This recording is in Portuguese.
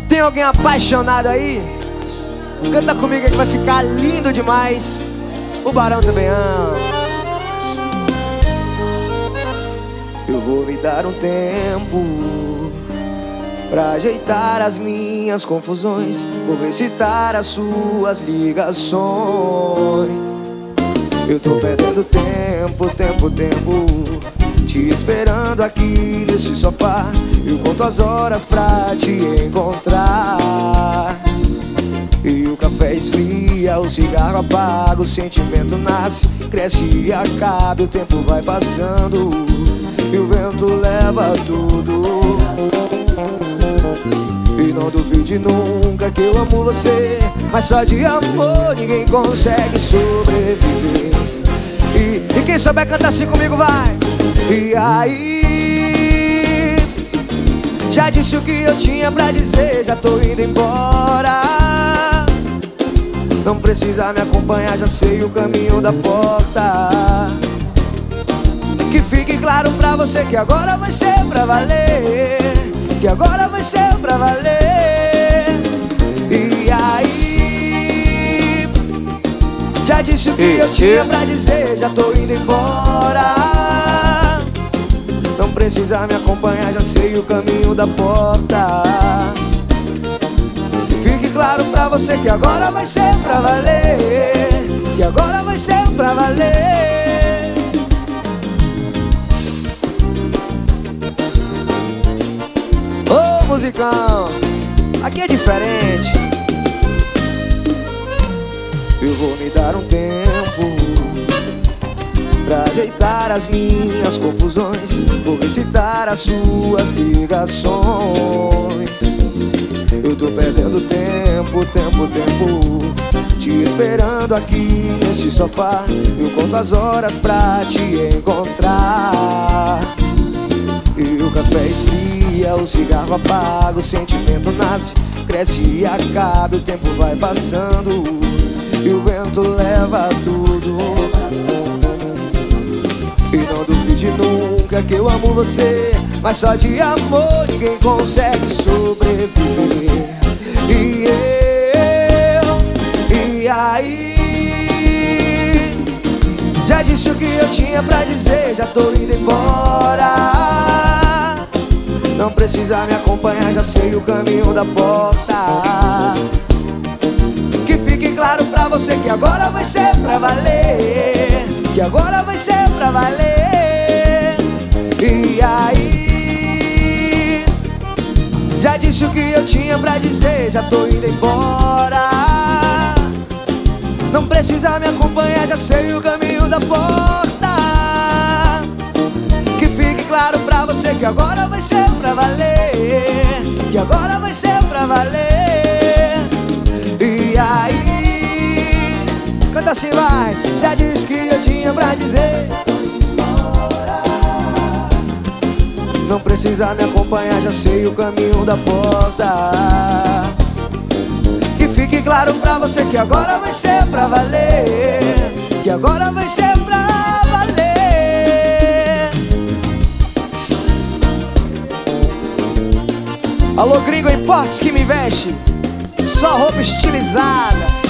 Tem alguém apaixonado aí? Canta comigo que vai ficar lindo demais. O Barão também ama. Eu vou me dar um tempo pra ajeitar as minhas confusões. Vou recitar as suas ligações. Eu tô perdendo tempo, te esperando aqui nesse sofá. Eu conto as horas pra te encontrar. E o café esfria, o cigarro apaga, o sentimento nasce, cresce e acaba. E o tempo vai passando e o vento leva tudo. E não duvide nunca que eu amo você, mas só de amor ninguém consegue sobreviver. E quem souber cantar assim comigo vai. E aí, já disse o que eu tinha pra dizer, já tô indo embora. Não precisa me acompanhar, já sei o caminho da porta. Que fique claro pra você que agora vai ser pra valer, que agora vai ser pra valer. E aí, já disse o que eu tinha pra dizer, já tô indo embora. Não precisa me acompanhar, já sei o caminho da porta. Que fique claro pra você que agora vai ser pra valer, que agora vai ser pra valer. Ô musicão, aqui é diferente. Eu vou me dar um tempo pra ajeitar as minhas confusões. Vou recitar as suas ligações. Eu tô perdendo tempo, te esperando aqui nesse sofá. Eu conto as horas pra te encontrar. E o café esfria, o cigarro apaga, o sentimento nasce, cresce e acaba. E o tempo vai passando e o vento leva tudo. E não duvide nunca que eu amo você, mas só de amor ninguém consegue sobreviver. E aí, já disse o que eu tinha pra dizer, já tô indo embora. Não precisa me acompanhar, já sei o caminho da porta. Que fique claro pra você que agora vai ser pra valer, que agora vai ser pra valer. E aí, já disse o que eu tinha pra dizer, já tô indo embora. Não precisa me acompanhar, já sei o caminho da porta. Que fique claro pra você que agora vai ser pra valer, que agora vai ser pra valer. E aí, canta assim vai. Já disse que eu tinha pra dizer, não precisa me acompanhar, já sei o caminho da porta. Que fique claro pra você que agora vai ser pra valer, que agora vai ser pra valer. Alô gringo, importes que me veste só roupa estilizada.